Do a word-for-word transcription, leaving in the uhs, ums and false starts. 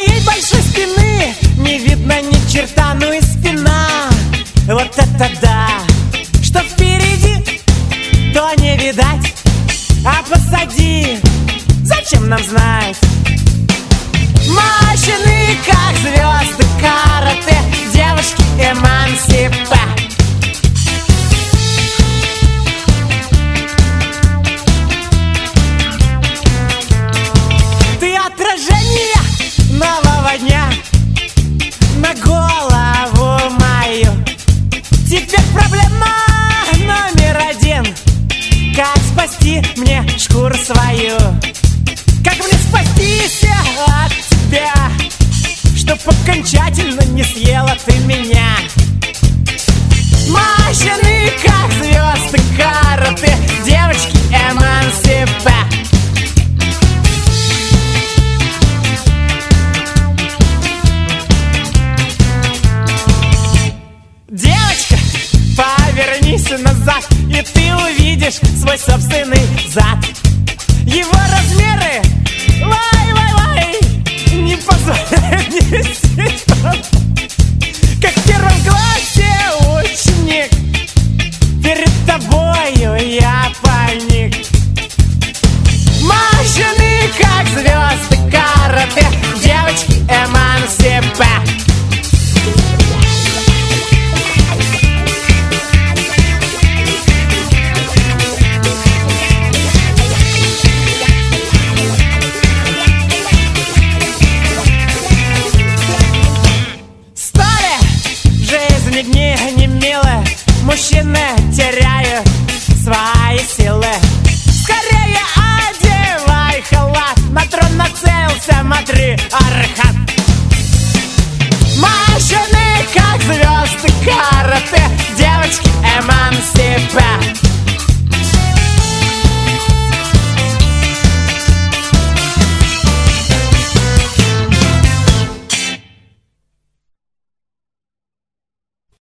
твоей большой спины не видно ни черта, ну и спина. Вот это да! Что впереди, то не видать. А позади, зачем нам знать? Мощные, как звезды карате, девушки эмансипа. Ты отражение нового дня на голову мою. Теперь проблема номер один: как спасти мне шкуру свою? Как мне спастись от тебя, чтоб окончательно не съела ты меня? Мощные, как звезды карате, девочки эмансипа. Девочка, повернись назад, и ты увидишь свой собственный зад. Его размеры, вай-вай-вай, не позволяют не сесть. Как в первом классе ученик, перед тобою я паник. Мощные, как звезды карате, девочки эмансипа. Дни не милые, мужчины теряют свои силы. Скорее одевай халат, на трон нацелился, смотри, архат. Мощные, как звезды карате, девочки эмансипа.